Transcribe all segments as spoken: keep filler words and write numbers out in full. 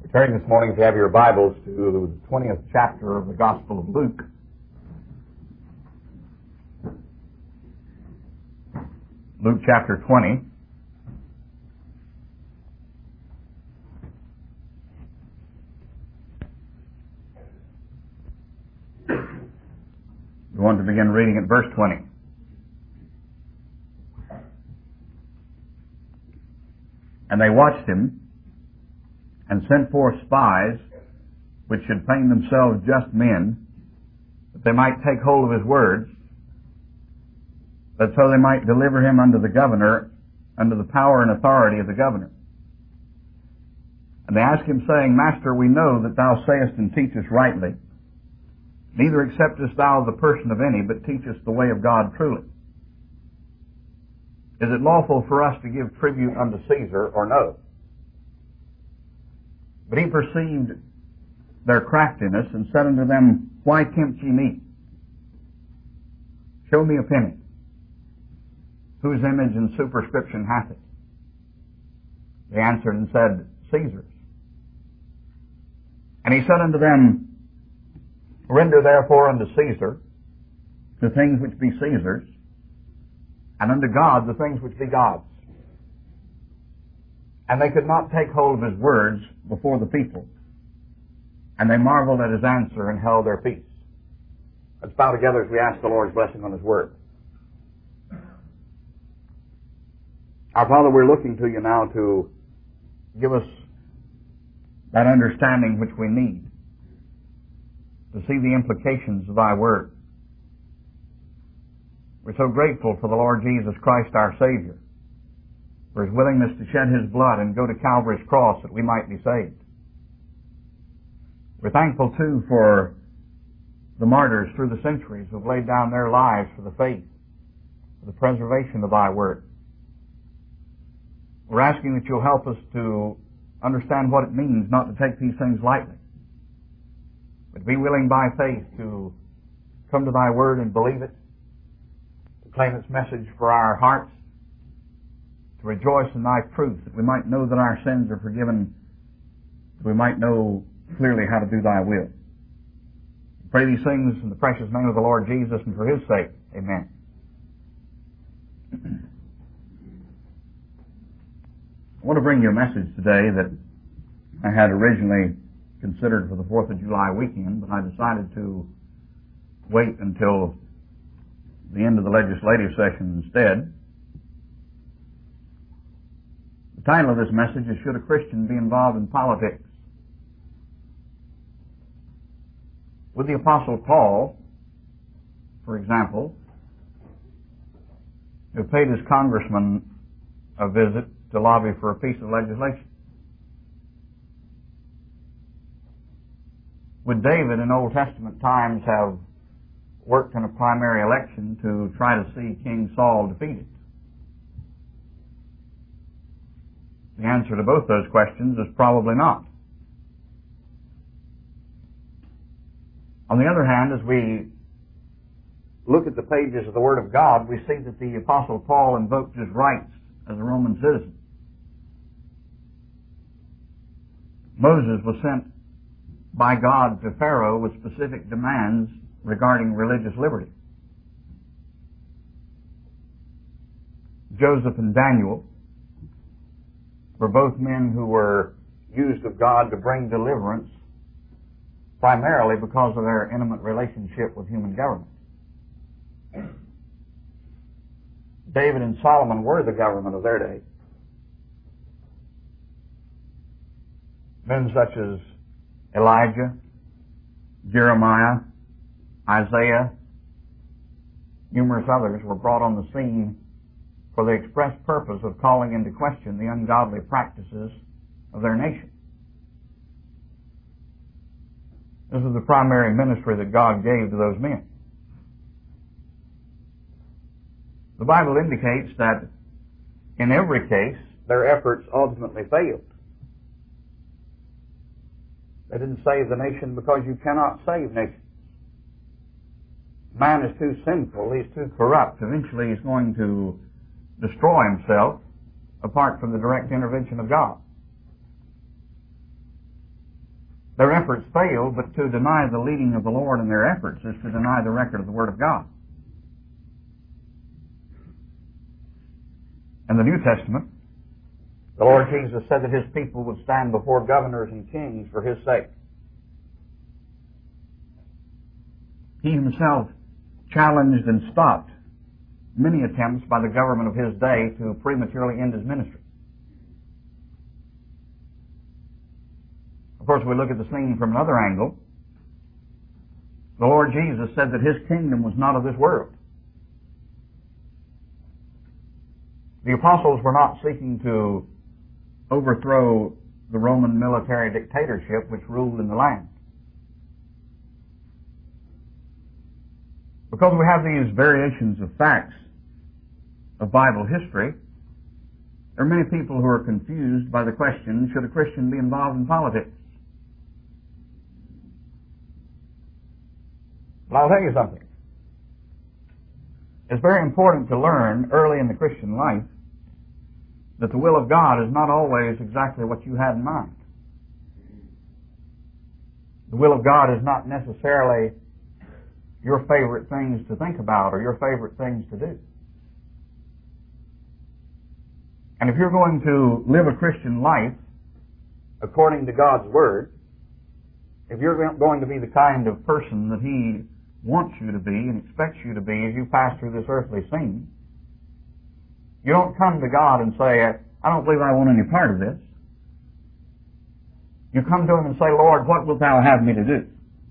Turning this morning, if you have your Bibles, to the twentieth chapter of the Gospel of Luke. Luke chapter twenty. We want to begin reading at verse twenty. And they watched him, and sent forth spies, which should feign themselves just men, that they might take hold of his words, that so they might deliver him unto the governor, under the power and authority of the governor. And they asked him, saying, Master, we know that thou sayest and teachest rightly, neither acceptest thou the person of any, but teachest the way of God truly. Is it lawful for us to give tribute unto Caesar, or no? But he perceived their craftiness, and said unto them, Why tempt ye me? Show me a penny. Whose image and superscription hath it? They answered and said, Caesar's. And he said unto them, Render therefore unto Caesar the things which be Caesar's, and unto God the things which be God's. And they could not take hold of his words before the people. And they marveled at his answer and held their peace. Let's bow together as we ask the Lord's blessing on his word. Our Father, we're looking to you now to give us that understanding which we need, to see the implications of thy word. We're so grateful for the Lord Jesus Christ, our Savior, for his willingness to shed his blood and go to Calvary's cross that we might be saved. We're thankful, too, for the martyrs through the centuries who have laid down their lives for the faith, for the preservation of thy word. We're asking that you'll help us to understand what it means not to take these things lightly, but to be willing by faith to come to thy word and believe it, to claim its message for our hearts, to rejoice in thy truth, that we might know that our sins are forgiven, that we might know clearly how to do thy will. We pray these things in the precious name of the Lord Jesus and for his sake. Amen. I want to bring you a message today that I had originally considered for the fourth of July weekend, but I decided to wait until the end of the legislative session instead. The title of this message is, Should a Christian be Involved in Politics? With the Apostle Paul, for example, who paid his congressman a visit to lobby for a piece of legislation. Would David in Old Testament times have worked in a primary election to try to see King Saul defeated? The answer to both those questions is probably not. On the other hand, as we look at the pages of the Word of God, we see that the Apostle Paul invoked his rights as a Roman citizen. Moses was sent by God to Pharaoh with specific demands regarding religious liberty. Joseph and Daniel were both men who were used of God to bring deliverance, primarily because of their intimate relationship with human government. David and Solomon were the government of their day. Men such as Elijah, Jeremiah, Isaiah, numerous others were brought on the scene for the express purpose of calling into question the ungodly practices of their nation. This is the primary ministry that God gave to those men. The Bible indicates that in every case, their efforts ultimately failed. They didn't save the nation because you cannot save nations. Man is too sinful, he's too corrupt. Eventually he's going to destroy himself apart from the direct intervention of God. their efforts fail, but to deny the leading of the Lord in their efforts is to deny the record of the Word of God. In the New Testament, the Lord Jesus said that His people would stand before governors and kings for His sake. He Himself challenged and stopped many attempts by the government of His day to prematurely end His ministry. Of course, we look at the scene from another angle. The Lord Jesus said that His kingdom was not of this world. The apostles were not seeking to overthrow the Roman military dictatorship which ruled in the land. Because we have these variations of facts of Bible history, there are many people who are confused by the question, should a Christian be involved in politics? But I'll tell you something. It's very important to learn early in the Christian life that the will of God is not always exactly what you had in mind. The will of God is not necessarily your favorite things to think about or your favorite things to do. And if you're going to live a Christian life according to God's Word, if you're going to be the kind of person that He wants you to be and expects you to be as you pass through this earthly scene, you don't come to God and say, I don't believe I want any part of this. You come to Him and say, Lord, what wilt Thou have me to do?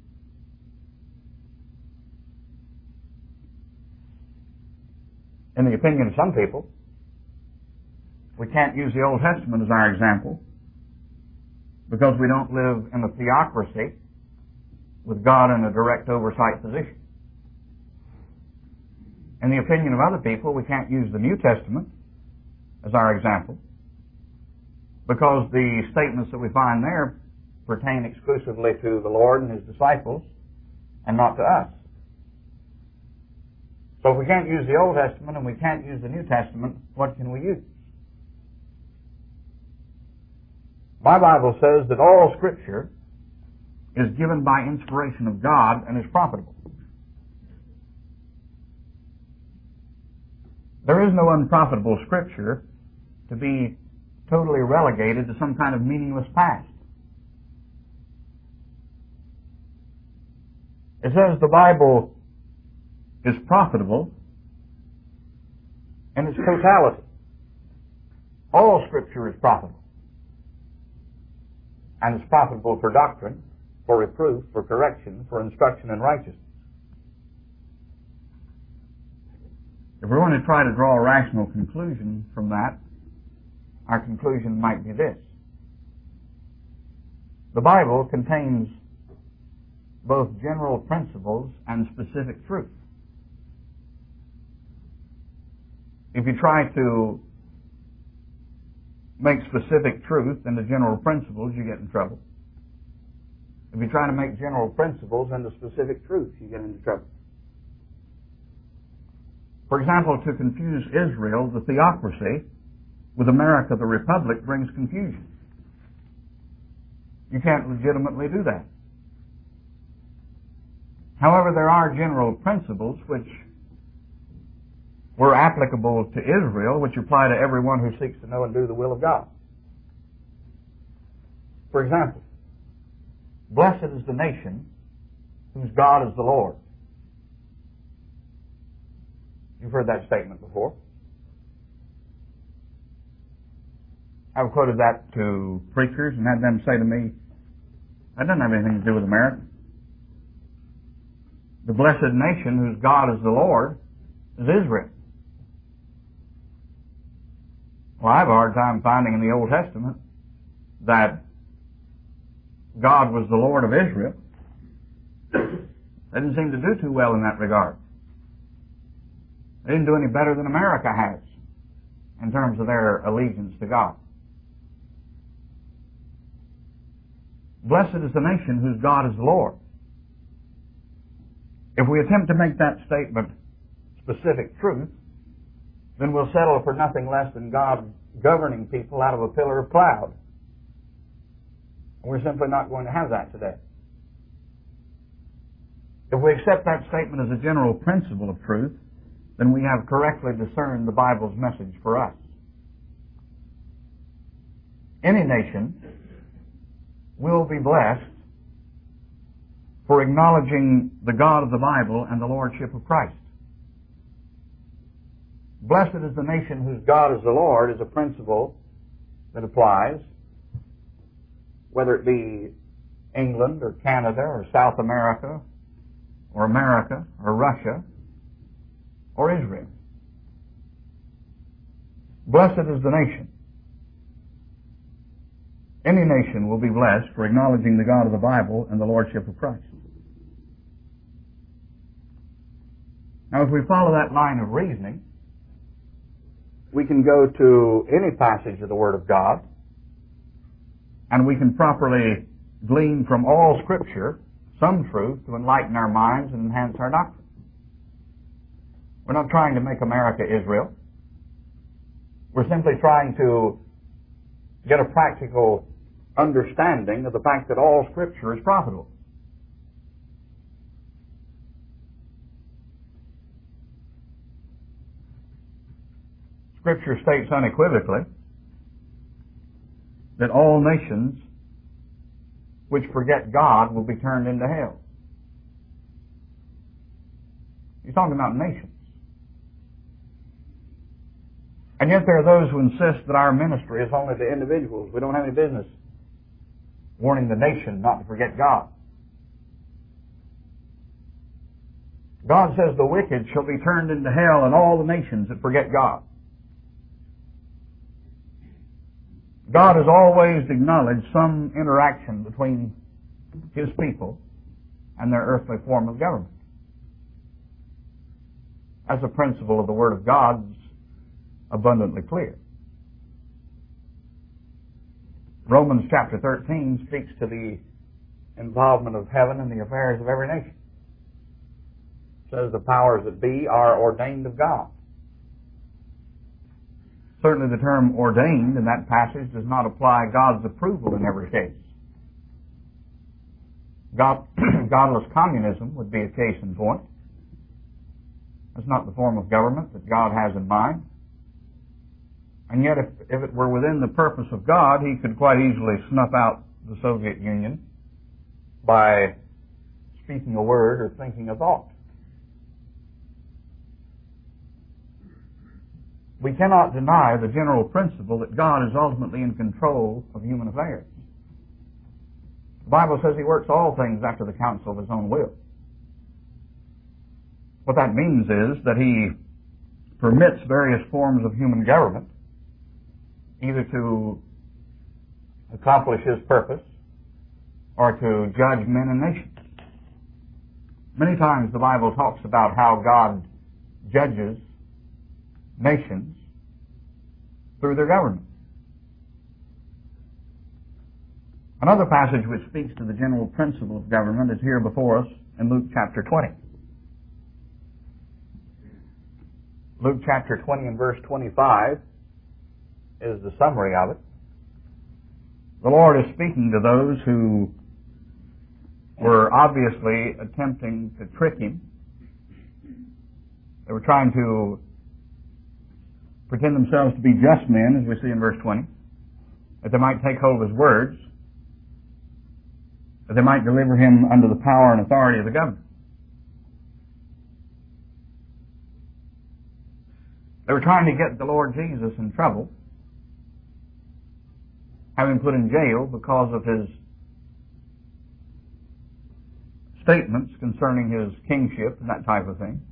In the opinion of some people, we can't use the Old Testament as our example because we don't live in a theocracy with God in a direct oversight position. In the opinion of other people, we can't use the New Testament as our example because the statements that we find there pertain exclusively to the Lord and His disciples and not to us. So if we can't use the Old Testament and we can't use the New Testament, what can we use? My Bible says that all Scripture is given by inspiration of God and is profitable. There is no unprofitable Scripture to be totally relegated to some kind of meaningless past. It says the Bible is profitable in its totality. All Scripture is profitable. And it's profitable for doctrine, for reproof, for correction, for instruction in righteousness. If we're going to try to draw a rational conclusion from that, our conclusion might be this. The Bible contains both general principles and specific truth. If you try to make specific truth into general principles, you get in trouble. If you try to make general principles into specific truth, you get into trouble. For example, to confuse Israel, the theocracy, with America, the republic, brings confusion. You can't legitimately do that. However, there are general principles which were applicable to Israel, which apply to everyone who seeks to know and do the will of God. For example, blessed is the nation whose God is the Lord. You've heard that statement before. I've quoted that to preachers and had them say to me, that doesn't have anything to do with America. The blessed nation whose God is the Lord is Israel. Well, I have a hard time finding in the Old Testament that God was the Lord of Israel. They didn't seem to do too well in that regard. They didn't do any better than America has in terms of their allegiance to God. Blessed is the nation whose God is the Lord. If we attempt to make that statement specific truth, then we'll settle for nothing less than God governing people out of a pillar of cloud. We're simply not going to have that today. If we accept that statement as a general principle of truth, then we have correctly discerned the Bible's message for us. Any nation will be blessed for acknowledging the God of the Bible and the Lordship of Christ. Blessed is the nation whose God is the Lord is a principle that applies, whether it be England or Canada or South America or America or Russia or Israel. Blessed is the nation. Any nation will be blessed for acknowledging the God of the Bible and the Lordship of Christ. Now, if we follow that line of reasoning, we can go to any passage of the Word of God, and we can properly glean from all Scripture some truth to enlighten our minds and enhance our doctrine. We're not trying to make America Israel. We're simply trying to get a practical understanding of the fact that all Scripture is profitable. Scripture states unequivocally that all nations which forget God will be turned into hell. He's talking about nations. And yet there are those who insist that our ministry is only to individuals. We don't have any business warning the nation not to forget God. God says the wicked shall be turned into hell and all the nations that forget God. God has always acknowledged some interaction between His people and their earthly form of government. As a principle of the Word of God is abundantly clear. Romans chapter thirteen speaks to the involvement of heaven in the affairs of every nation. It says the powers that be are ordained of God. Certainly the term ordained in that passage does not apply God's approval in every case. God, godless communism would be a case in point. That's not the form of government that God has in mind. And yet, if, if it were within the purpose of God, He could quite easily snuff out the Soviet Union by speaking a word or thinking a thought. We cannot deny the general principle that God is ultimately in control of human affairs. The Bible says He works all things after the counsel of His own will. What that means is that He permits various forms of human government either to accomplish His purpose or to judge men and nations. Many times the Bible talks about how God judges nations through their government. Another passage which speaks to the general principle of government is here before us in Luke chapter twenty. Luke chapter twenty and verse twenty-five is the summary of it. The Lord is speaking to those who were obviously attempting to trick Him. They were trying to pretend themselves to be just men, as we see in verse twenty, that they might take hold of His words, that they might deliver Him under the power and authority of the government. They were trying to get the Lord Jesus in trouble, have Him put in jail because of His statements concerning His kingship and that type of thing.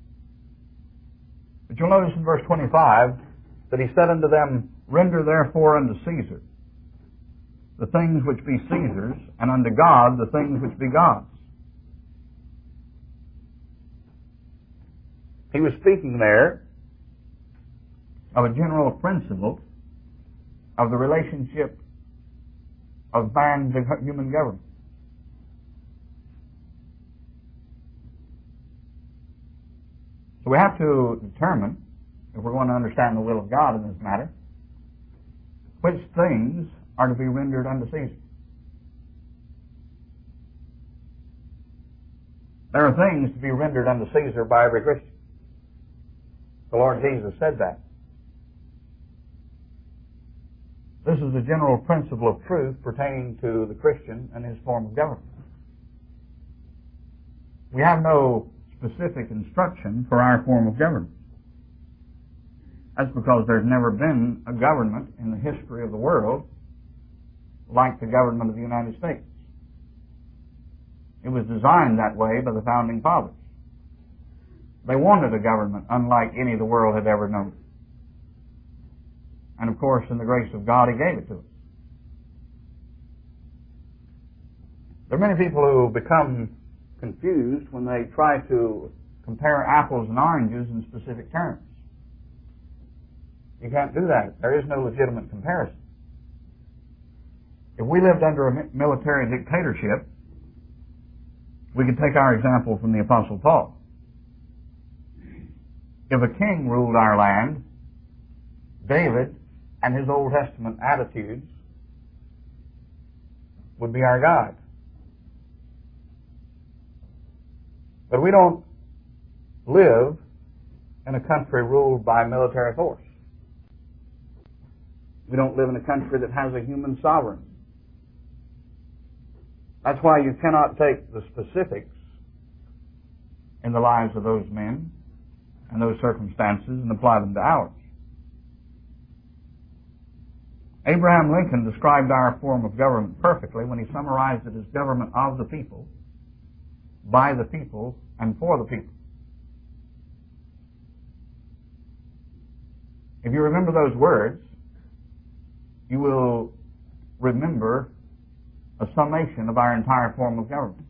But you'll notice in verse twenty-five that He said unto them, Render therefore unto Caesar the things which be Caesar's, and unto God the things which be God's. He was speaking there of a general principle of the relationship of man to human government. So we have to determine, if we're going to understand the will of God in this matter, which things are to be rendered unto Caesar. There are things to be rendered unto Caesar by every Christian. The Lord Jesus said that. This is the general principle of truth pertaining to the Christian and his form of government. We have no specific instruction for our form of government. That's because there's never been a government in the history of the world like the government of the United States. It was designed that way by the Founding Fathers. They wanted a government unlike any the world had ever known. And of course, in the grace of God, He gave it to us. There are many people who become confused when they try to compare apples and oranges in specific terms. You can't do that. There is no legitimate comparison. If we lived under a military dictatorship, we could take our example from the Apostle Paul. If a king ruled our land, David and his Old Testament attitudes would be our guide. But we don't live in a country ruled by military force. We don't live in a country that has a human sovereign. That's why you cannot take the specifics in the lives of those men and those circumstances and apply them to ours. Abraham Lincoln described our form of government perfectly when he summarized it as government of the people, by the people, and for the people. If you remember those words, you will remember a summation of our entire form of government.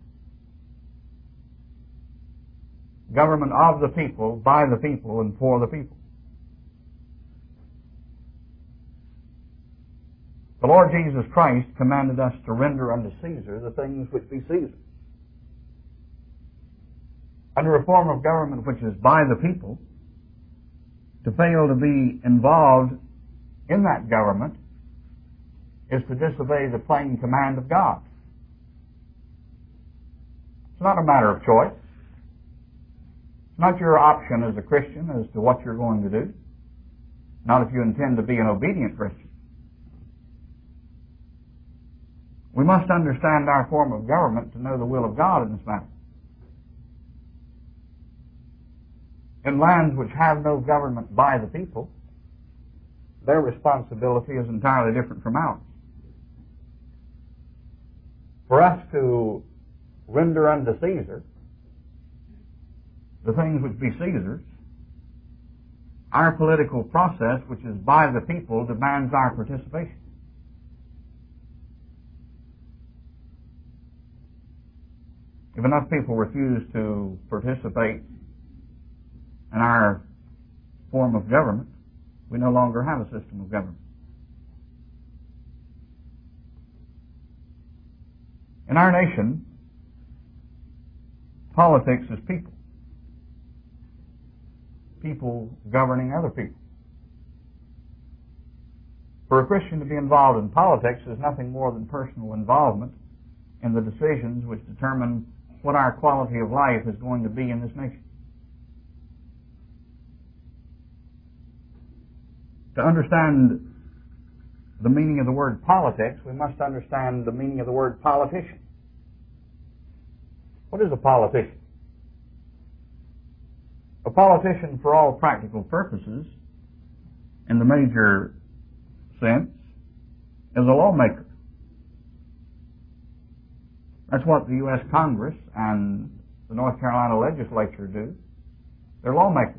Government of the people, by the people, and for the people. The Lord Jesus Christ commanded us to render unto Caesar the things which be Caesar's. Under a form of government which is by the people, to fail to be involved in that government is to disobey the plain command of God. It's not a matter of choice. It's not your option as a Christian as to what you're going to do. Not if you intend to be an obedient Christian. We must understand our form of government to know the will of God in this matter. In lands which have no government by the people, their responsibility is entirely different from ours. For us to render unto Caesar the things which be Caesar's, our political process, which is by the people, demands our participation. If enough people refuse to participate in our form of government, we no longer have a system of government. In our nation, politics is people. People governing other people. For a Christian to be involved in politics is nothing more than personal involvement in the decisions which determine what our quality of life is going to be in this nation. To understand the meaning of the word politics, we must understand the meaning of the word politician. What is a politician? A politician, for all practical purposes, in the major sense, is a lawmaker. That's what the U S Congress and the North Carolina legislature do. They're lawmakers.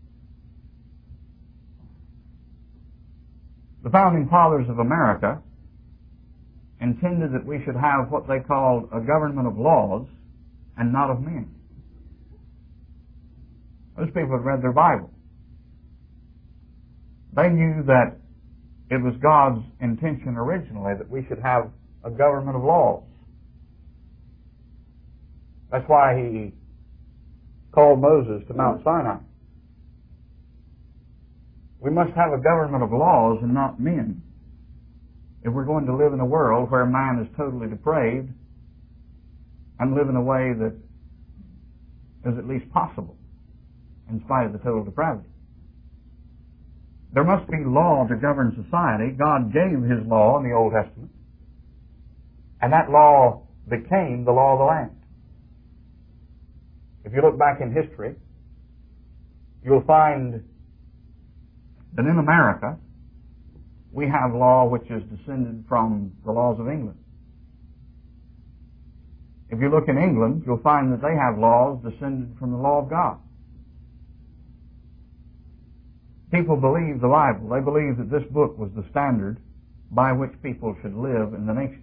The Founding Fathers of America intended that we should have what they called a government of laws and not of men. Those people had read their Bible. They knew that it was God's intention originally that we should have a government of laws. That's why He called Moses to Mount Sinai. We must have a government of laws and not men if we're going to live in a world where man is totally depraved and live in a way that is at least possible, in spite of the total depravity. There must be law to govern society. God gave His law in the Old Testament, and that law became the law of the land. If you look back in history, you'll find that in America, we have law which is descended from the laws of England. If you look in England, you'll find that they have laws descended from the law of God. People believe the Bible. They believe that this book was the standard by which people should live in the nation.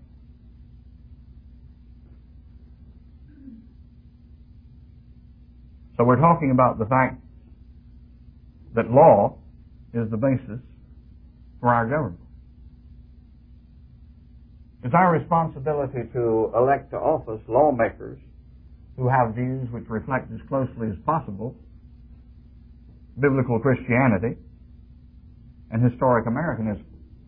So we're talking about the fact that law is the basis for our government. It's our responsibility to elect to office lawmakers who have views which reflect as closely as possible biblical Christianity and historic Americanism.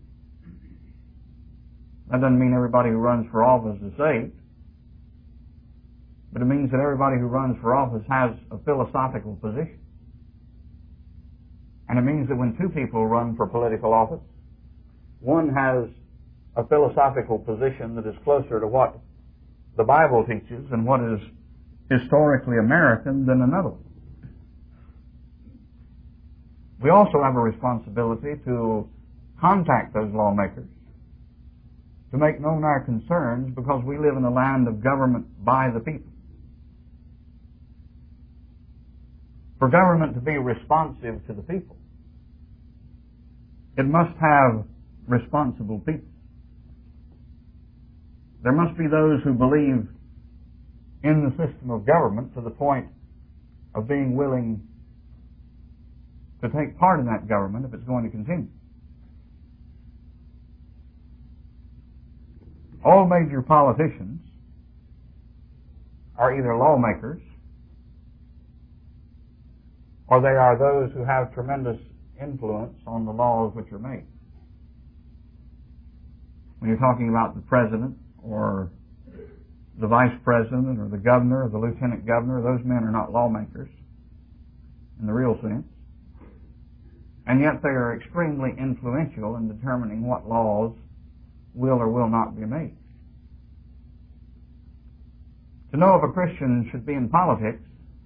That doesn't mean everybody who runs for office is saved, but it means that everybody who runs for office has a philosophical position. And it means that when two people run for political office, one has a philosophical position that is closer to what the Bible teaches and what is historically American than another one. We also have a responsibility to contact those lawmakers, to make known our concerns, because we live in a land of government by the people. For government to be responsive to the people, it must have responsible people. There must be those who believe in the system of government to the point of being willing to take part in that government if it's going to continue. All major politicians are either lawmakers or they are those who have tremendous influence on the laws which are made. When you're talking about the president or the vice president or the governor or the lieutenant governor, those men are not lawmakers in the real sense. And yet they are extremely influential in determining what laws will or will not be made. To know if a Christian should be in politics,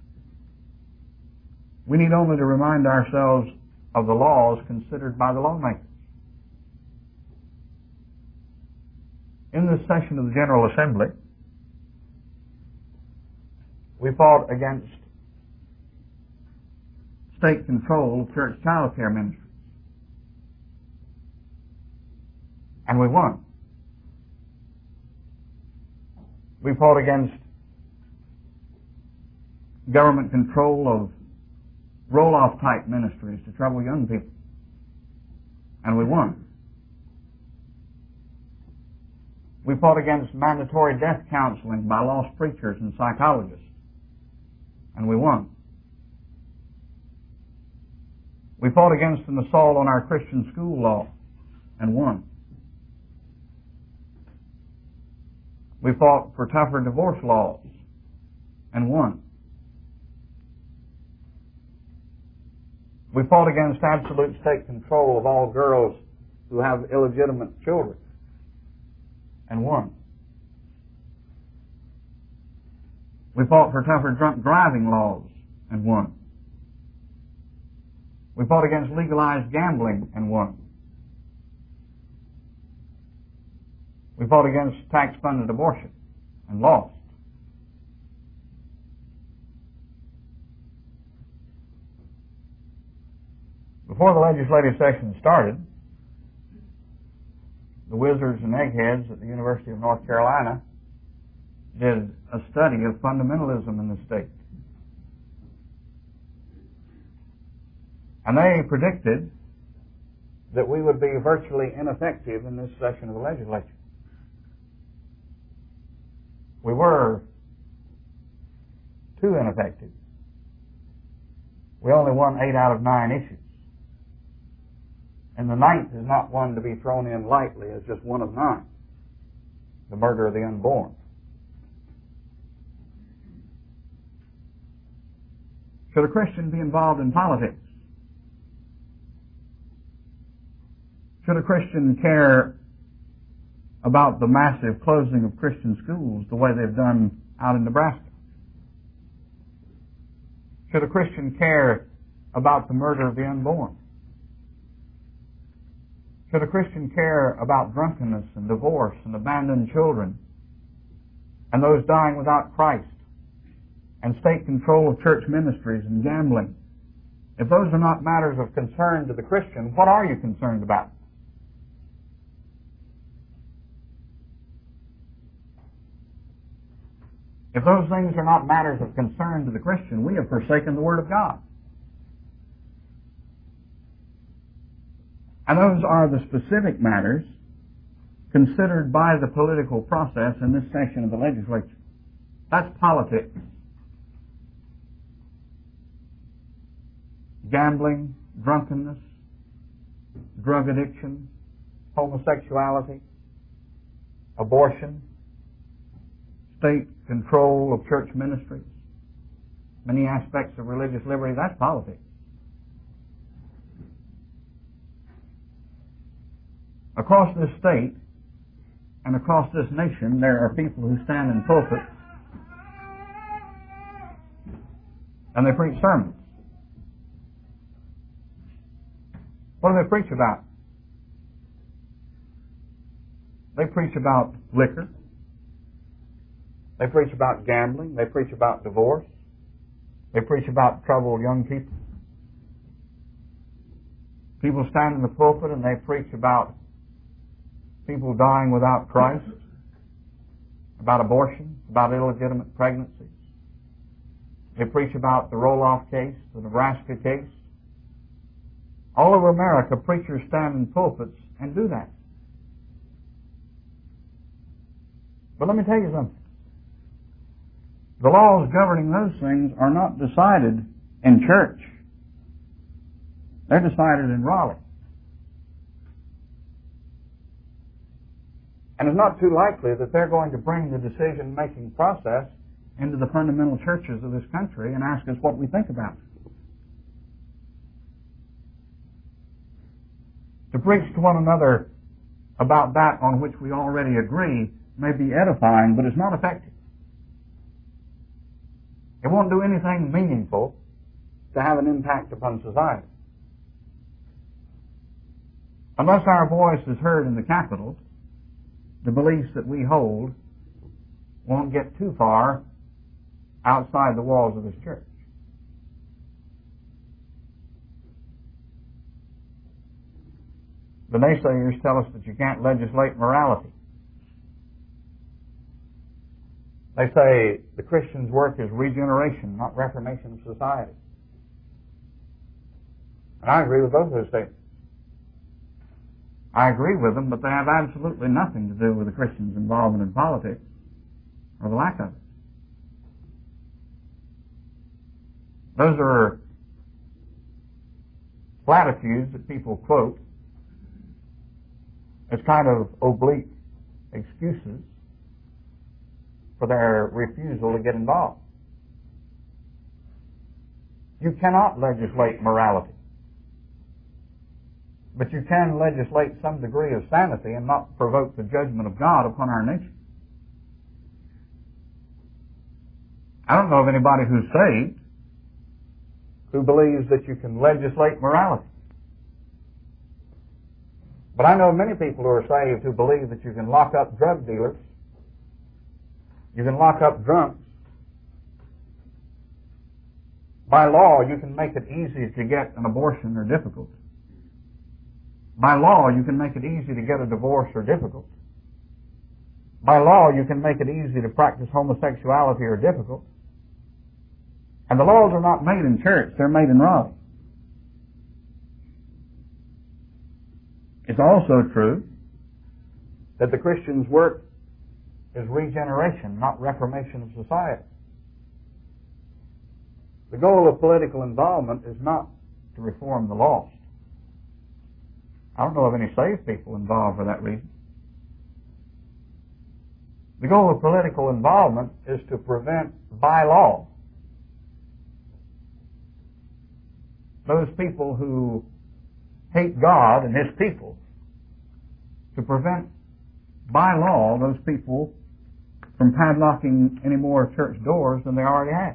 we need only to remind ourselves of the laws considered by the lawmakers. In this session of the General Assembly, we fought against state control of church child care ministries. And we won. We fought against government control of roll-off type ministries to trouble young people. And we won. We fought against mandatory death counseling by lost preachers and psychologists. And we won. We fought against an assault on our Christian school law and won. We fought for tougher divorce laws and won. We fought against absolute state control of all girls who have illegitimate children and won. We fought for tougher drunk driving laws and won. We fought against legalized gambling and won. We fought against tax-funded abortion and lost. Before the legislative session started, the wizards and eggheads at the University of North Carolina did a study of fundamentalism in the state. And they predicted that we would be virtually ineffective in this session of the legislature. We were too ineffective. We only won eight out of nine issues. And the ninth is not one to be thrown in lightly as just one of nine. The murder of the unborn. Should a Christian be involved in politics? Should a Christian care about the massive closing of Christian schools the way they've done out in Nebraska? Should a Christian care about the murder of the unborn? Should a Christian care about drunkenness and divorce and abandoned children and those dying without Christ and state control of church ministries and gambling? If those are not matters of concern to the Christian, what are you concerned about? If those things are not matters of concern to the Christian, we have forsaken the Word of God. And those are the specific matters considered by the political process in this session of the legislature. That's politics. Gambling, drunkenness, drug addiction, homosexuality, abortion, state control of church ministries, many aspects of religious liberty, that's politics. Across this state and across this nation, there are people who stand in pulpits and they preach sermons. What do they preach about? They preach about liquor. They preach about gambling. They preach about divorce. They preach about troubled young people. People stand in the pulpit and they preach about people dying without Christ, about abortion, about illegitimate pregnancies. They preach about the Roloff case, the Nebraska case. All over America, preachers stand in pulpits and do that. But let me tell you something. The laws governing those things are not decided in church. They're decided in Raleigh. And it's not too likely that they're going to bring the decision-making process into the fundamental churches of this country and ask us what we think about it. To preach to one another about that on which we already agree may be edifying, but it's not effective. It won't do anything meaningful to have an impact upon society. Unless our voice is heard in the Capitol, the beliefs that we hold won't get too far outside the walls of this church. The naysayers tell us that you can't legislate morality. They say the Christian's work is regeneration, not reformation of society. And I agree with both of those statements. I agree with them, but they have absolutely nothing to do with the Christian's involvement in politics, or the lack of it. Those are platitudes that people quote as kind of oblique excuses for their refusal to get involved. You cannot legislate morality, but you can legislate some degree of sanity and not provoke the judgment of God upon our nation. I don't know of anybody who's saved who believes that you can legislate morality. But I know many people who are saved who believe that you can lock up drug dealers, you can lock up drunks. By law, you can make it easy to get an abortion or difficult. By law, you can make it easy to get a divorce or difficult. By law, you can make it easy to practice homosexuality or difficult. And the laws are not made in church, they're made in Raleigh. It's also true that the Christian's work is regeneration, not reformation of society. The goal of political involvement is not to reform the lost. I don't know of any saved people involved for that reason. The goal of political involvement is to prevent, by law, those people who hate God and His people, to prevent, by law, those people from padlocking any more church doors than they already have.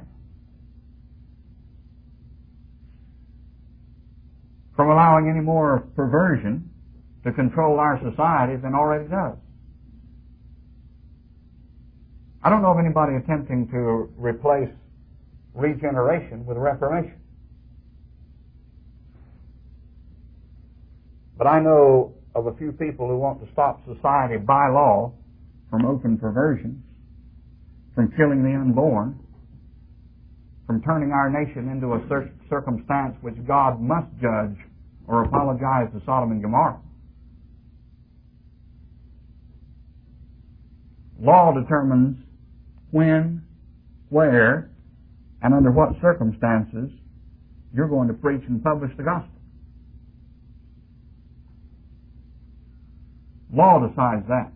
From allowing any more perversion to control our society than already does. I don't know of anybody attempting to replace regeneration with reformation. But I know of a few people who want to stop society by law from open perversions, from killing the unborn, from turning our nation into a cir- circumstance which God must judge or apologize to Sodom and Gomorrah. Law determines when, where, and under what circumstances you're going to preach and publish the gospel. Law decides that.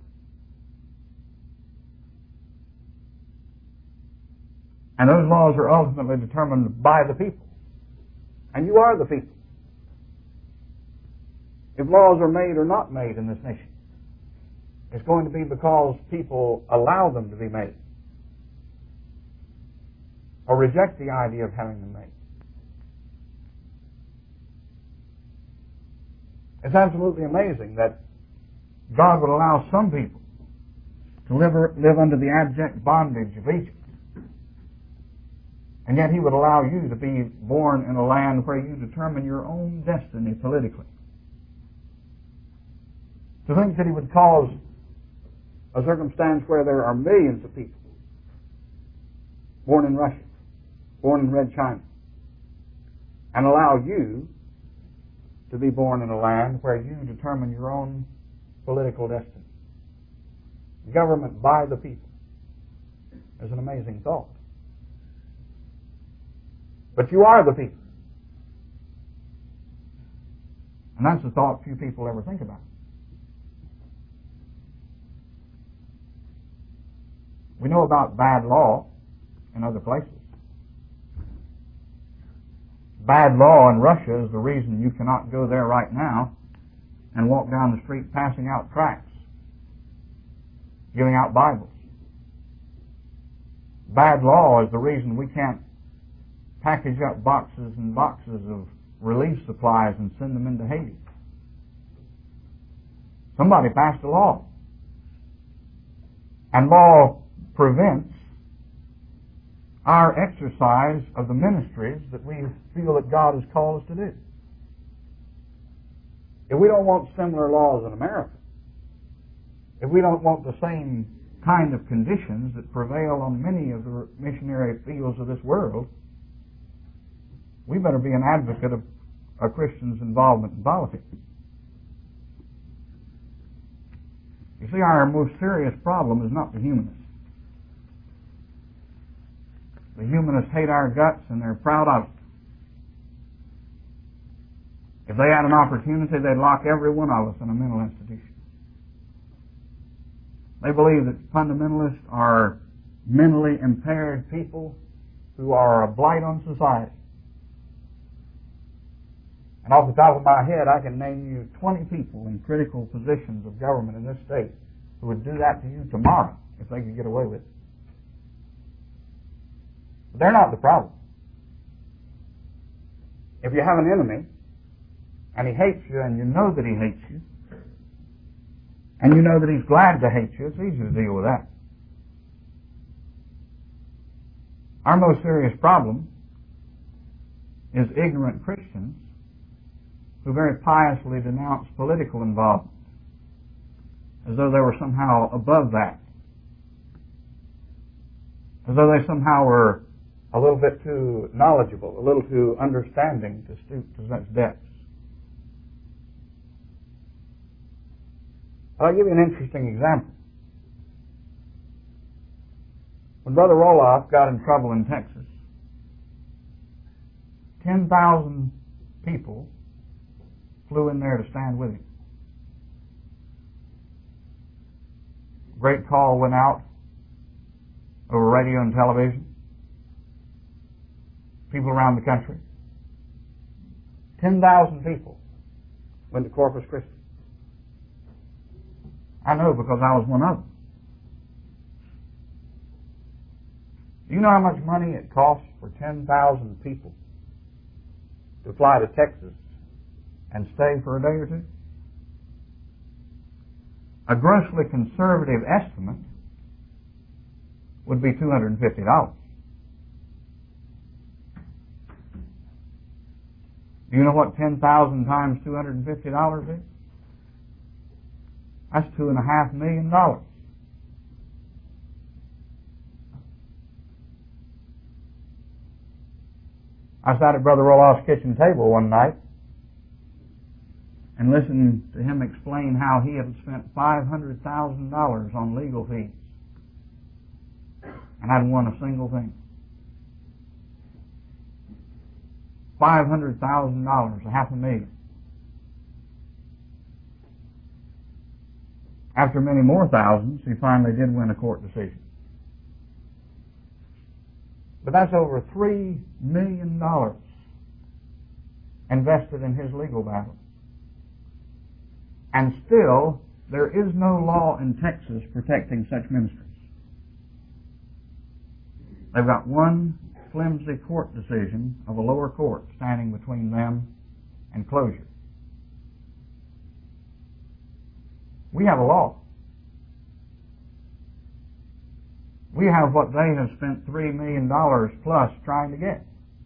And those laws are ultimately determined by the people. And you are the people. If laws are made or not made in this nation, it's going to be because people allow them to be made or reject the idea of having them made. It's absolutely amazing that God would allow some people to live, live under the abject bondage of Egypt. And yet He would allow you to be born in a land where you determine your own destiny politically. To think that He would cause a circumstance where there are millions of people born in Russia, born in Red China, and allow you to be born in a land where you determine your own political destiny. Government by the people is an amazing thought. But you are the people. And that's a thought few people ever think about. We know about bad law in other places. Bad law in Russia is the reason you cannot go there right now and walk down the street passing out tracts, giving out Bibles. Bad law is the reason we can't package up boxes and boxes of relief supplies and send them into Haiti. Somebody passed a law. And law prevents our exercise of the ministries that we feel that God has called us to do. If we don't want similar laws in America, if we don't want the same kind of conditions that prevail on many of the missionary fields of this world, we better be an advocate of a Christian's involvement in politics. You see, our most serious problem is not the humanists. The humanists hate our guts and they're proud of it. If they had an opportunity, they'd lock every one of us in a mental institution. They believe that fundamentalists are mentally impaired people who are a blight on society. And off the top of my head, I can name you twenty people in critical positions of government in this state who would do that to you tomorrow if they could get away with it. But they're not the problem. If you have an enemy, and he hates you, and you know that he hates you, and you know that he's glad to hate you, it's easy to deal with that. Our most serious problem is ignorant Christians who very piously denounce political involvement as though they were somehow above that, as though they somehow were a little bit too knowledgeable, a little too understanding to stoop to such depths. I'll give you an interesting example. When Brother Roloff got in trouble in Texas, ten thousand people flew in there to stand with him. Great call went out over radio and television. People around the country. ten thousand people went to Corpus Christi. I know because I was one of them. Do you know how much money it costs for ten thousand people to fly to Texas and stay for a day or two? A grossly conservative estimate would be two hundred fifty dollars. Do you know what ten thousand times two hundred fifty dollars is? That's two and a half million dollars. I sat at Brother Roloff's kitchen table one night and listened to him explain how he had spent five hundred thousand dollars on legal fees and hadn't won a single thing. five hundred thousand dollars, a half a million. After many more thousands, he finally did win a court decision. But that's over three million dollars invested in his legal battle. And still, there is no law in Texas protecting such ministries. They've got one flimsy court decision of a lower court standing between them and closure. We have a law. We have what they have spent three million dollars plus trying to get.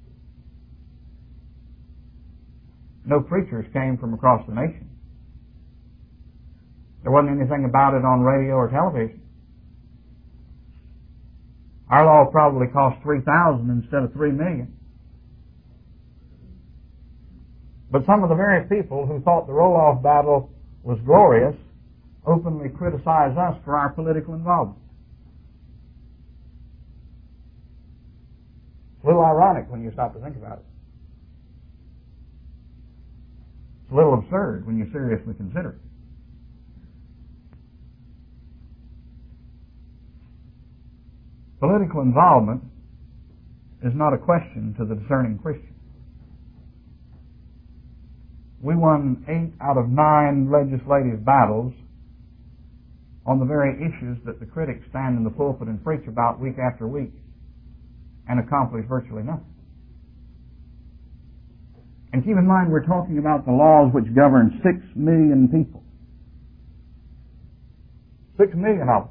No preachers came from across the nation. There wasn't anything about it on radio or television. Our law probably cost three thousand instead of three million. But some of the very people who thought the Roloff battle was glorious openly criticize us for our political involvement. It's a little ironic when you stop to think about it. It's a little absurd when you seriously consider it. Political involvement is not a question to the discerning Christian. We won eight out of nine legislative battles on the very issues that the critics stand in the pulpit and preach about week after week and accomplish virtually nothing. And keep in mind, we're talking about the laws which govern six million people. Six million of them.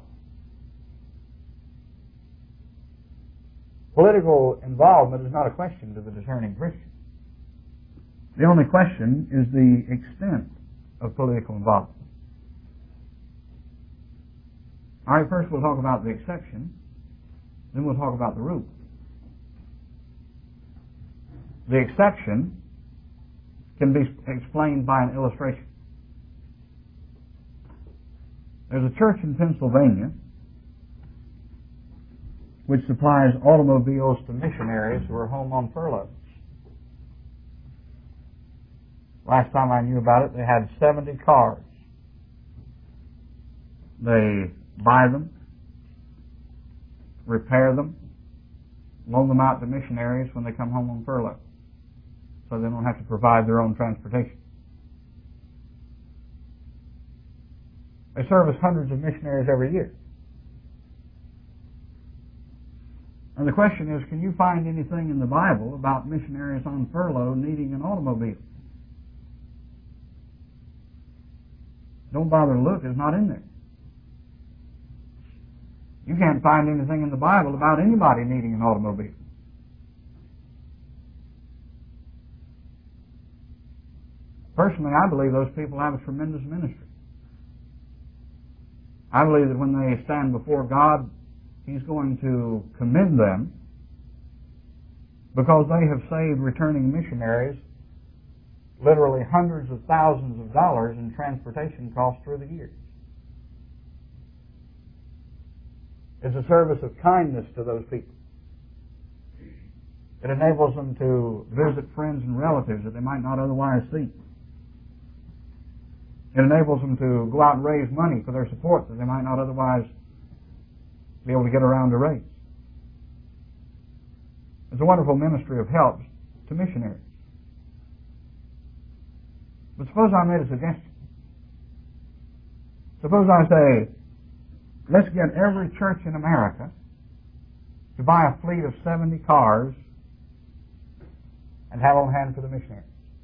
Political involvement is not a question to the discerning Christian. The only question is the extent of political involvement. All right, first we'll talk about the exception, then we'll talk about the rule. The exception can be explained by an illustration. There's a church in Pennsylvania which supplies automobiles to missionaries who are home on furlough. Last time I knew about it, they had seventy cars. They buy them, repair them, loan them out to missionaries when they come home on furlough, so they don't have to provide their own transportation. They service hundreds of missionaries every year. And the question is, can you find anything in the Bible about missionaries on furlough needing an automobile? Don't bother to look, it's not in there. You can't find anything in the Bible about anybody needing an automobile. Personally, I believe those people have a tremendous ministry. I believe that when they stand before God, He's going to commend them because they have saved returning missionaries literally hundreds of thousands of dollars in transportation costs through the years. It's a service of kindness to those people. It enables them to visit friends and relatives that they might not otherwise see. It enables them to go out and raise money for their support that they might not otherwise be able to get around to raise. It's a wonderful ministry of help to missionaries. But suppose I made a suggestion. Suppose I say, let's get every church in America to buy a fleet of seventy cars and have on hand for the missionaries.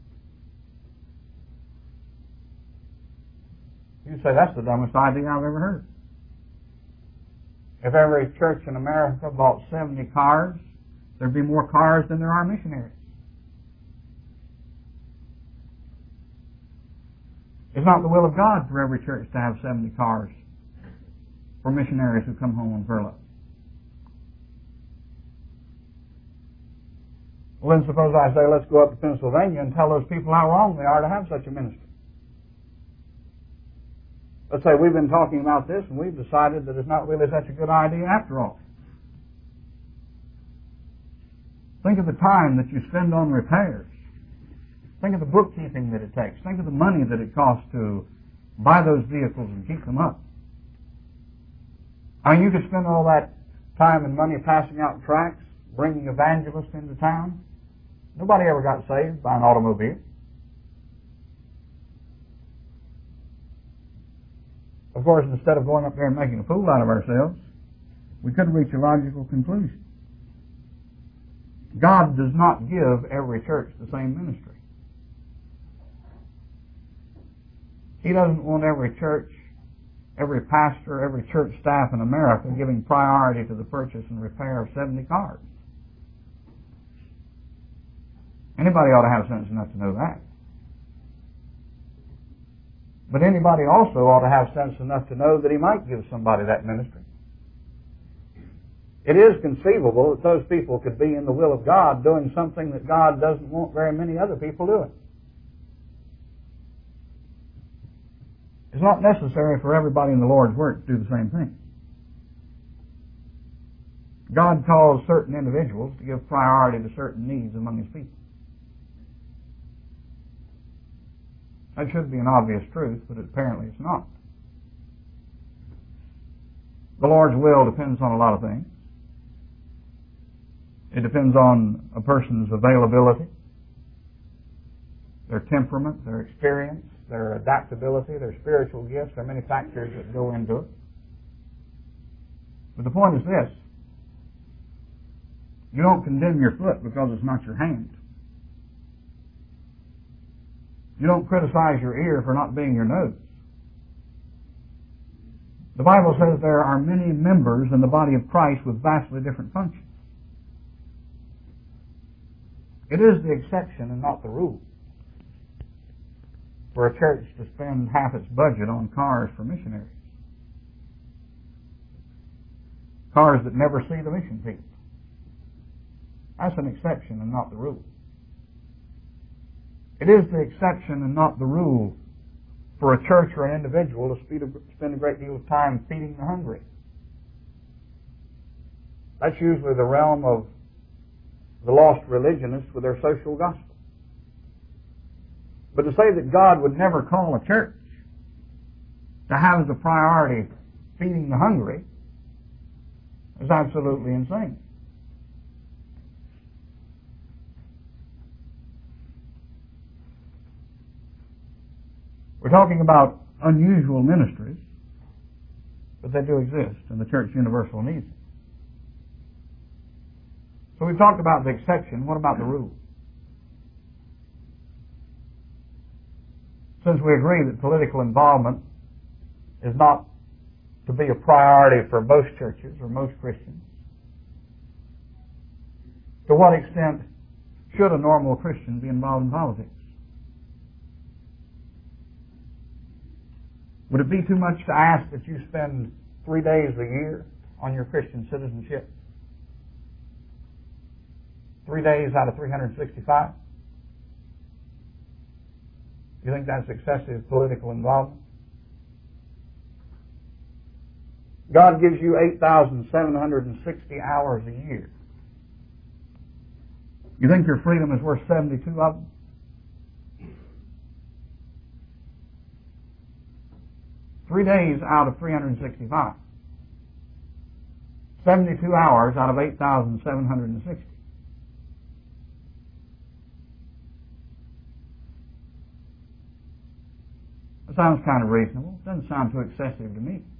You say, that's the dumbest idea I've ever heard. If every church in America bought seventy cars, there'd be more cars than there are missionaries. It's not the will of God for every church to have seventy cars for missionaries who come home on furlough. Well, then suppose I say, let's go up to Pennsylvania and tell those people how wrong they are to have such a ministry. Let's say we've been talking about this and we've decided that it's not really such a good idea after all. Think of the time that you spend on repairs. Think of the bookkeeping that it takes. Think of the money that it costs to buy those vehicles and keep them up. I mean, you could spend all that time and money passing out tracts, bringing evangelists into town. Nobody ever got saved by an automobile. Of course, instead of going up there and making a fool out of ourselves, we could reach a logical conclusion. God does not give every church the same ministry. He doesn't want every church, every pastor, every church staff in America giving priority to the purchase and repair of seventy cars. Anybody ought to have sense enough to know that. But anybody also ought to have sense enough to know that he might give somebody that ministry. It is conceivable that those people could be in the will of God doing something that God doesn't want very many other people doing. It's not necessary for everybody in the Lord's work to do the same thing. God calls certain individuals to give priority to certain needs among His people. That should be an obvious truth, but apparently it's not. The Lord's will depends on a lot of things. It depends on a person's availability, their temperament, their experience, their adaptability, their spiritual gifts. There are many factors that go into it. But the point is this. You don't condemn your foot because it's not your hand. You don't criticize your ear for not being your nose. The Bible says there are many members in the body of Christ with vastly different functions. It is the exception and not the rule for a church to spend half its budget on cars for missionaries. Cars that never see the mission people. That's an exception and not the rule. It is the exception and not the rule for a church or an individual to spend a great deal of time feeding the hungry. That's usually the realm of the lost religionists with their social gospel. But to say that God would never call a church to have as a priority feeding the hungry is absolutely insane. We're talking about unusual ministries, but they do exist, and the Church Universal needs them. So we've talked about the exception. What about the rule? Since we agree that political involvement is not to be a priority for most churches or most Christians, to what extent should a normal Christian be involved in politics? Would it be too much to ask that you spend three days a year on your Christian citizenship? Three days out of three hundred sixty-five? You think that's excessive political involvement? God gives you eight thousand seven hundred sixty hours a year. You think your freedom is worth seventy-two of them? Three days out of three hundred sixty-five. seventy-two hours out of eight thousand seven hundred sixty. That sounds kind of reasonable. It doesn't sound too excessive to me.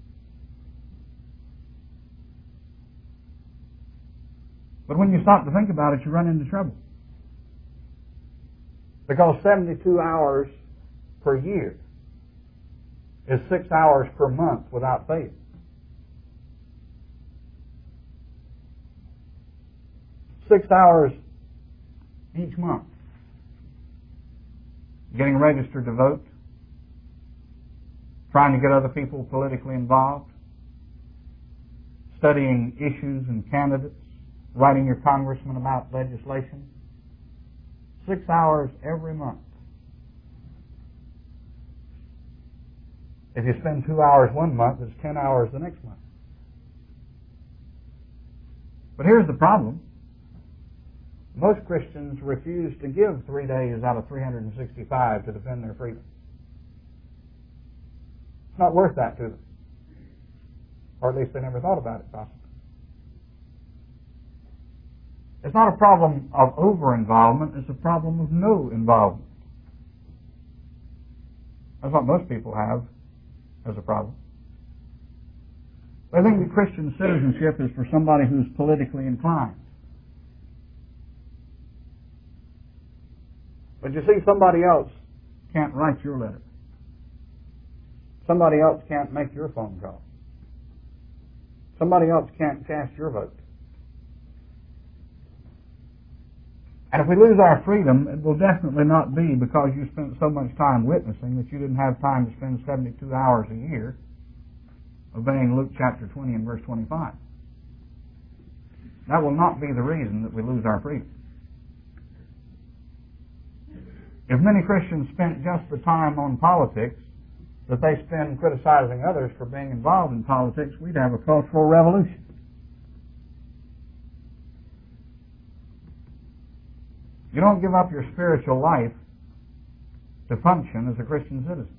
But when you stop to think about it, you run into trouble. Because seventy-two hours per year is six hours per month without fail. Six hours each month. Getting registered to vote, trying to get other people politically involved, studying issues and candidates, writing your congressman about legislation. Six hours every month. If you spend two hours one month, it's ten hours the next month. But here's the problem. Most Christians refuse to give three days out of three hundred sixty-five to defend their freedom. It's not worth that to them. Or at least they never thought about it, possibly. It's not a problem of over-involvement, it's a problem of no involvement. That's what most people have as a problem. They think that Christian citizenship is for somebody who's politically inclined. But you see, somebody else can't write your letter. Somebody else can't make your phone call. Somebody else can't cast your vote. And if we lose our freedom, it will definitely not be because you spent so much time witnessing that you didn't have time to spend seventy-two hours a year obeying Luke chapter twenty and verse twenty-five. That will not be the reason that we lose our freedom. If many Christians spent just the time on politics that they spend criticizing others for being involved in politics, we'd have a cultural revolution. You don't give up your spiritual life to function as a Christian citizen.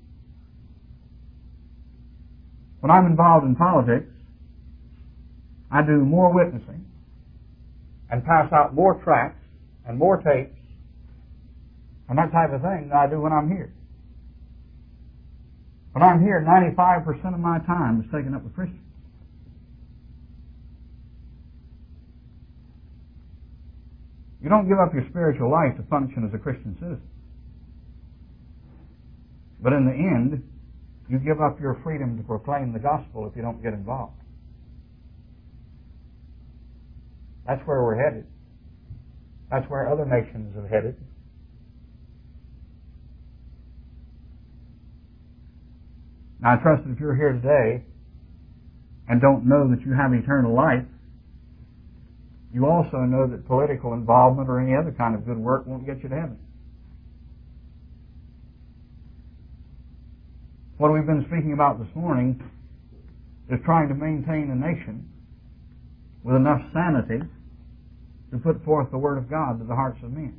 When I'm involved in politics, I do more witnessing and pass out more tracts and more tapes and that type of thing than I do when I'm here. When I'm here, ninety-five percent of my time is taken up with Christians. You don't give up your spiritual life to function as a Christian citizen. But in the end, you give up your freedom to proclaim the gospel if you don't get involved. That's where we're headed. That's where other nations have headed. Now, I trust that if you're here today and don't know that you have eternal life, you also know that political involvement or any other kind of good work won't get you to heaven. What we've been speaking about this morning is trying to maintain a nation with enough sanity to put forth the Word of God to the hearts of men.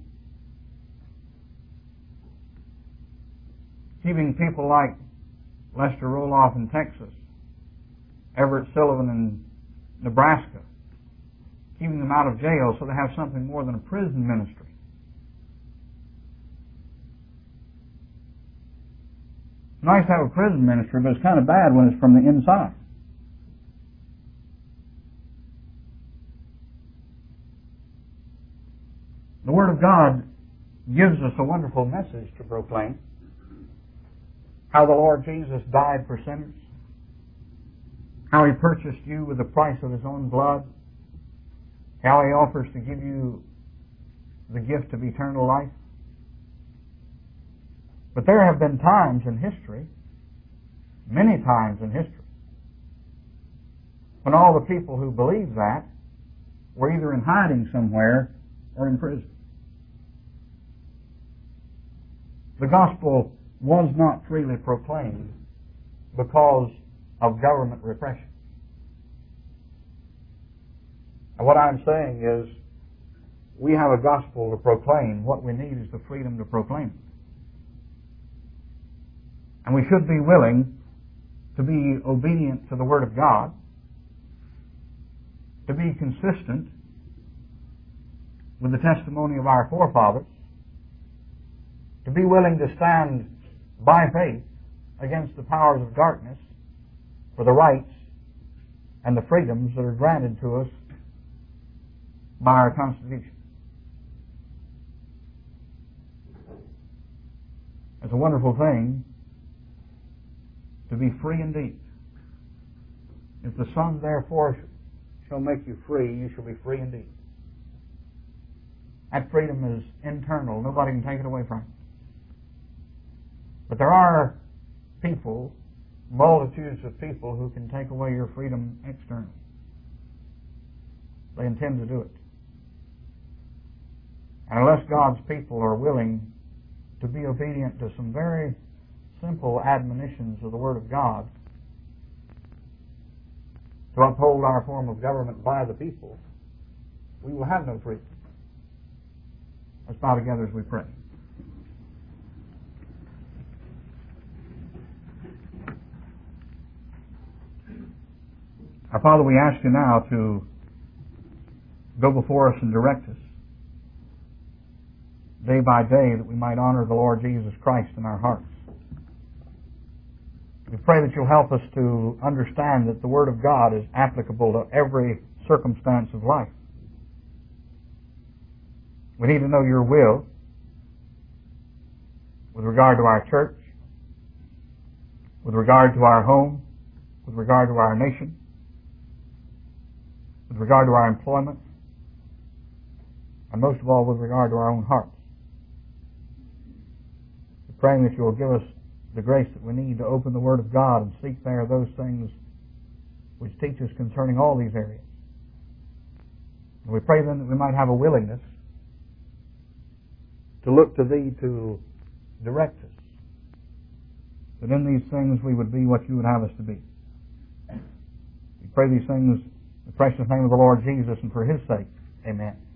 Keeping people like Lester Roloff in Texas, Everett Sullivan in Nebraska, keeping them out of jail so they have something more than a prison ministry. It's nice to have a prison ministry, but it's kind of bad when it's from the inside. The Word of God gives us a wonderful message to proclaim. How the Lord Jesus died for sinners. How He purchased you with the price of His own blood. How He offers to give you the gift of eternal life. But there have been times in history, many times in history, when all the people who believed that were either in hiding somewhere or in prison. The gospel was not freely proclaimed because of government repression. And what I'm saying is, we have a gospel to proclaim. What we need is the freedom to proclaim it. And we should be willing to be obedient to the Word of God, to be consistent with the testimony of our forefathers, to be willing to stand by faith against the powers of darkness for the rights and the freedoms that are granted to us by our Constitution. It's a wonderful thing to be free indeed. If the Son therefore shall make you free, you shall be free indeed. That freedom is internal. Nobody can take it away from you. But there are people, multitudes of people, who can take away your freedom externally. They intend to do it. And unless God's people are willing to be obedient to some very simple admonitions of the Word of God, to uphold our form of government by the people, we will have no freedom. Let's bow together as we pray. Our Father, we ask you now to go before us and direct us day by day, that we might honor the Lord Jesus Christ in our hearts. We pray that you'll help us to understand that the Word of God is applicable to every circumstance of life. We need to know your will with regard to our church, with regard to our home, with regard to our nation, with regard to our employment, and most of all with regard to our own hearts. We're praying that you will give us the grace that we need to open the Word of God and seek there those things which teach us concerning all these areas. And we pray then that we might have a willingness to look to Thee to direct us, that in these things we would be what you would have us to be. We pray these things in the precious name of the Lord Jesus and for His sake. Amen.